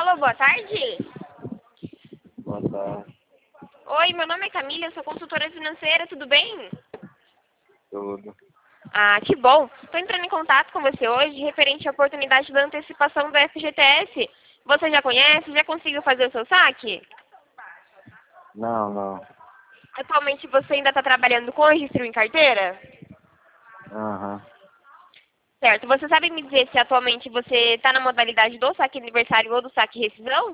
Alô, boa tarde. Boa tarde. Oi, meu nome é Camila, eu sou consultora financeira, tudo bem? Tudo. Ah, que bom. Estou entrando em contato com você hoje referente à oportunidade da antecipação do FGTS. Você já conhece? Já conseguiu fazer o seu saque? Não. Atualmente você ainda está trabalhando com registro em carteira? Aham. Certo. Você sabe me dizer se atualmente você está na modalidade do saque aniversário ou do saque rescisão?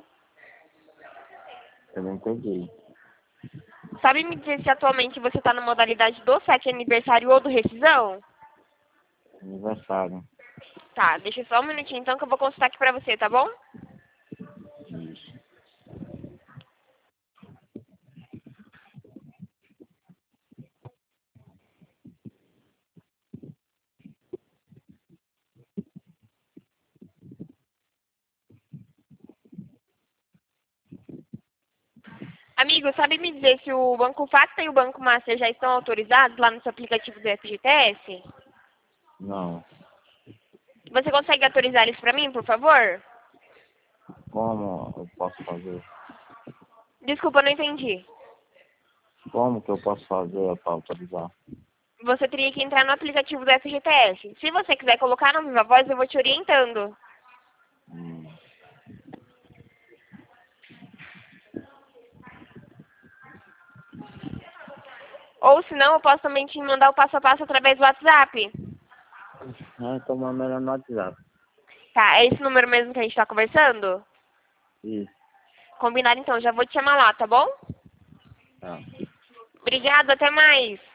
Eu não entendi. Sabe me dizer se atualmente você está na modalidade do saque aniversário ou do rescisão? Aniversário. Tá, deixa só um minutinho então que eu vou consultar aqui pra você, tá bom? Isso. Amigo, sabe me dizer se o Banco Facta e o Banco Master já estão autorizados lá no seu aplicativo do FGTS? Não. Você consegue autorizar eles pra mim, por favor? Como eu posso fazer? Desculpa, eu não entendi. Como que eu posso fazer para autorizar? Você teria que entrar no aplicativo do FGTS. Se você quiser colocar no Viva Voz, eu vou te orientando. Hum. Ou se não, eu posso também te mandar o passo a passo através do WhatsApp. Então manda no WhatsApp. Tá, é esse número mesmo que a gente tá conversando? Isso. Combinado então, já vou te chamar lá, tá bom? Tá. Obrigada, até mais.